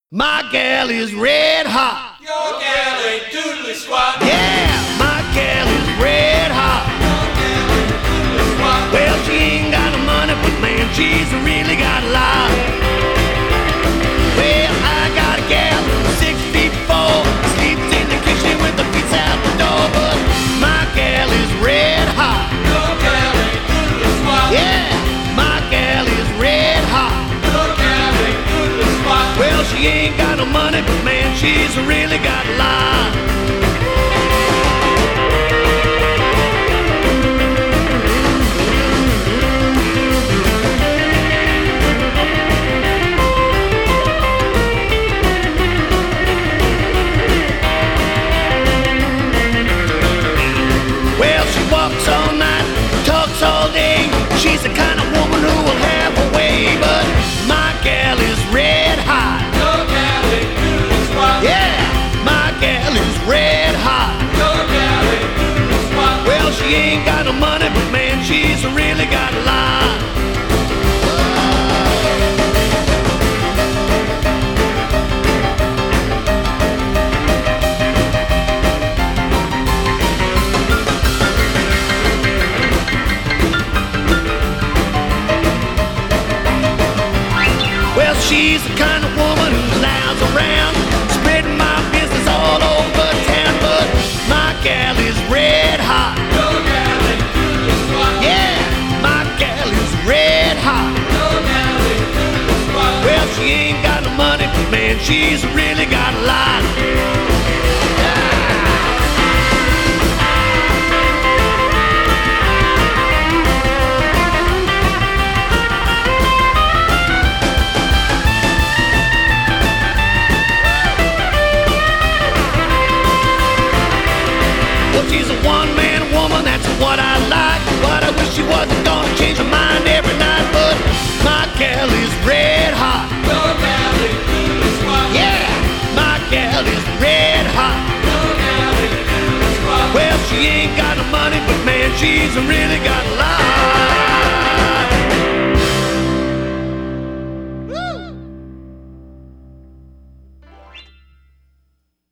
My gal is red hot. Your gal ain't doodly squat. Yeah, my gal is red hot. Your gal ain't doodly squat. Well, she ain't got no money, but man, she's really got a lot. Well, I got a gal, 6 feet 4, sleeps in the kitchen with the feet out the door. But my gal is red hot. Your gal ain't doodly squat. Yeah, my gal is red hot. Your gal ain't doodly squat. Well, she ain't got no money, but man, she's really got a lot. Well, she walks all night, talks all day. She's the kind of woman who will have her way. But my gal is red hot. Your gal ain't doodly squat. Yeah, my gal is red hot. Your gal ain't doodly squat. Well, she ain't got no money, but man, she's really got a lot. Well, she's the kind of woman who lounges around, spreading my business all over town. But my gal is red hot. Your gal ain't doodly squat. Yeah, my gal is red hot. Your gal ain't doodly squat. Well, she ain't got no money, but man, she's really got a lot. Well, she's a one-man woman, that's what I like. But I wish she wasn't gonna change her mind every night. But my gal is red hot. Your gal ain't doodly squat. Yeah, my gal is red hot. Your gal ain't doodly squat. Well, she ain't got no money, but man, she's really got a lot.